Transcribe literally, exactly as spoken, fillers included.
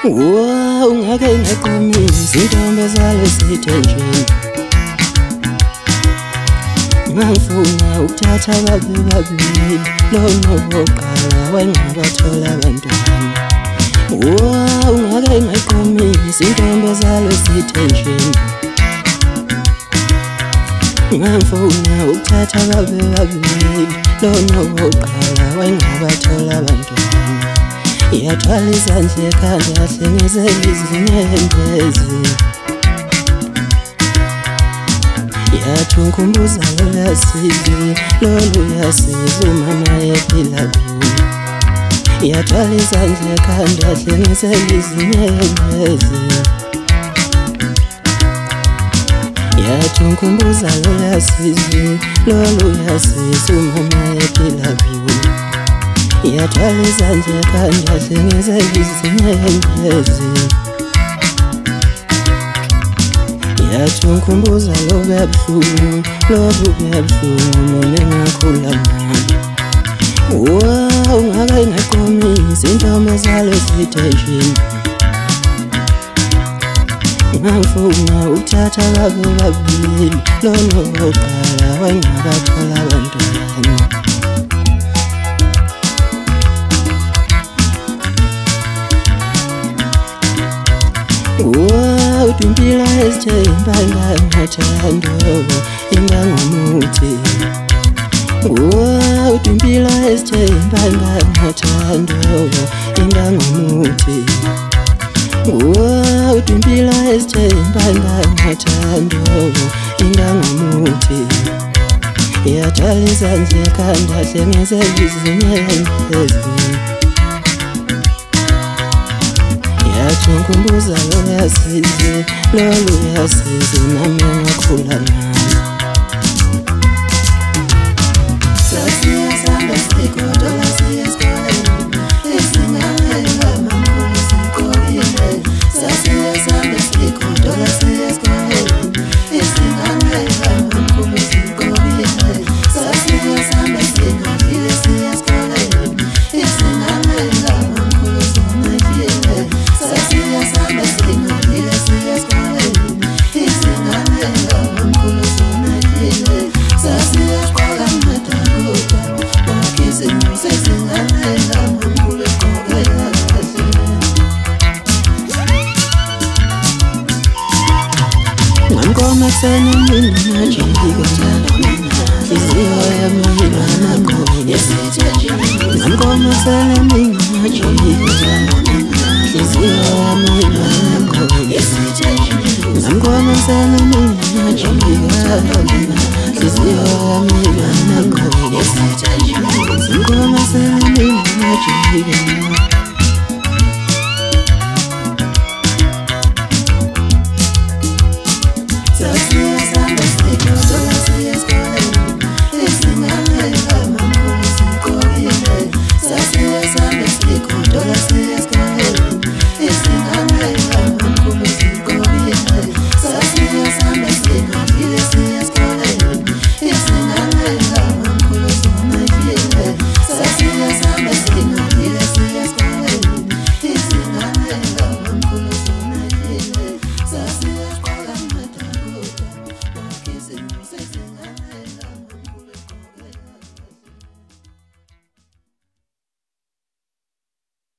Wow, ngake ngaqomisa intombi ezalesithe nje ngangifuna ukuthatha babe babili lona wokuqala wayengabathola abantwana. Wow, ngake ngaqomisa intombi ezalesithe nje ngangifuna ukuthatha babe babili lona wokuqala wayengabathola abantwana. Yathwala izandla ekhanda yahlengezela izinyembezi yathi ungikhumbuza lolwasizwe lolu yasiza umama ephila kulo. Yathwala izandla ekhanda yahlengezela izinyembezi yathi ungikhumbuza lolwasizwe lolu yasiza umama ephila kulo. Yathwala izandla ekhanda yahlengezela izinyembezi yathi ungikhumbuza lobuya buhlungu lobuya buhlungu mina engakhula ngalo. Wow, ngake ngaqomisa intombi ezalesithe nje ngangifuna ukuthatha babe babili lona wokuqala wayengabathola abantwana. Wow, tumpila ezithemba ngangathando ingangomuthi. Wow, tumpila ezithemba ngangathando ingangomuthi. Wow, tumpila ezithemba ngangathando ingangomuthi. Yathwala izandla ekhanda yahlengezela izinyembezi yathi ungikhumbuza lolu yasiza lolu yasiza nami engakhula ngalo. Sasiyasamba sigodola siyesikoleni isingahela mamkhulu siqokile. Sasiyasamba sigodola siyesikoleni isingahela mamkhulu siqokile. Sasiyasamba sigodile siyesikoleni isingahela mamkhulu sonakile. Sasiyasamba sigodile siyesikoleni isingahela mamkhulu sonakile. Sasiyaqoka amadabuka wakizimuse singahela mamkhulu eqokela kahle. Ngangikoma ekuseni mina ngajika inhliziyo yami inganaqondo. Ngangikoma ekuseni mina ngajika inhliziyo yami inganaqondo. Ngangikoma ekuseni mina ngajika inhliziyo yami inganaqondo. Ngangikoma ekuseni mina ngajika Sasiyasamba